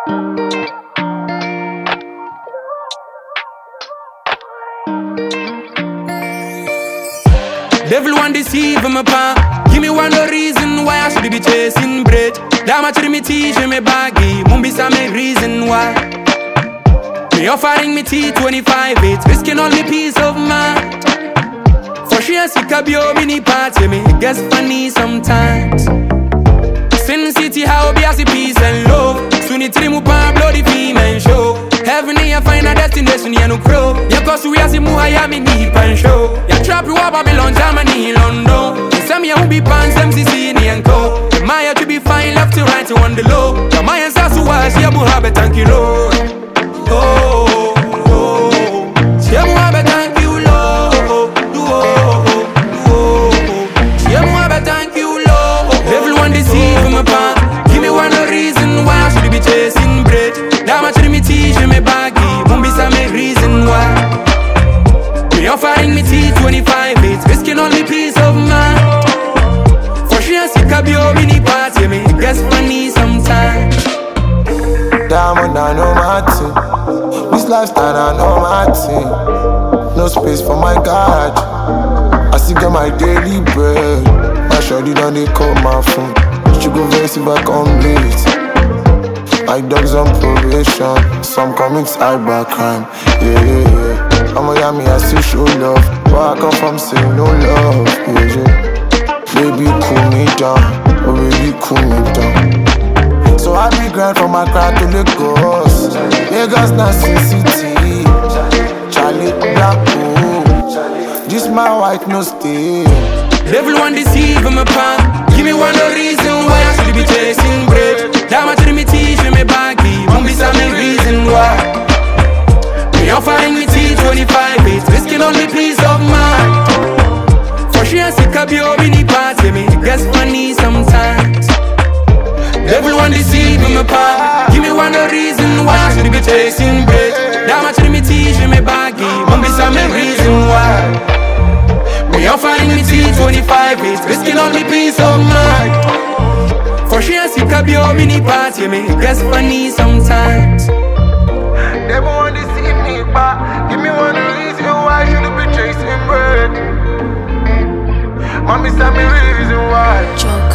Devil want deceive my pa. Give me one no reason why I should be chasing bread. That much me teach me baggy. Mumbisa me reason why. Me offering me T25, it's risking all me peace of mind. For sure, sick of your mini party, me it gets funny sometimes. Sin City, how be as a peace and love. Soon it remove my bloody female show. Heaven, you find a destination, you no crow. You cause we as a muhaya, me deep and show. You trap you Babylon, Germany, London. Some you who be pants, MCC, and co. Maya to be fine, left to right, to on the low. The Maya says to us, you have a thank you, Lord. Oh, oh, you have a thank you, Lord. You have a thank you, Lord. Everyone deceive my pa. Give me one reason why I should be chasing bread. That much me teach me baggy. Mumbisa me reason why. Me offering me T25, it's risking all me peace of mind. For sure, sick of your mini party, me it gets funny sometimes. Diamond, I know my team. This lifestyle, I know my team. No space for my God. I still get my daily bread. My shorty done they call my phone. She go verse if I come late. My dogs on probation. Some comics cyber crime. Yeah. I'm a yummy, I still show love. But I come from saying no love. Yeah. Baby, cool me down. Oh, baby, cool me down. So I be grind from my crowd to Lagos. Lagos now Sin City. Charlie Black Hole. This my white no stay. Devil want deceive my pa. Give me one no reason why I should be chasing bread. That much me teach me baggy. Mumbisa me reason why. Me offering me T25, it's risking all me peace of mind. For sure, sick of your mini party, me it gets funny sometimes. Devil want deceive my pa. Give me one no reason why I should be chasing bread. That much me teach me baggy. Mumbisa me reason why. Me offering me T25, it's risking all me peace of mind. For sure, sick of your mini party, me it gets funny sometimes. Devil want deceive me, pa. Give me one reason why I should be chasing bread. Mommy, tell me reason why.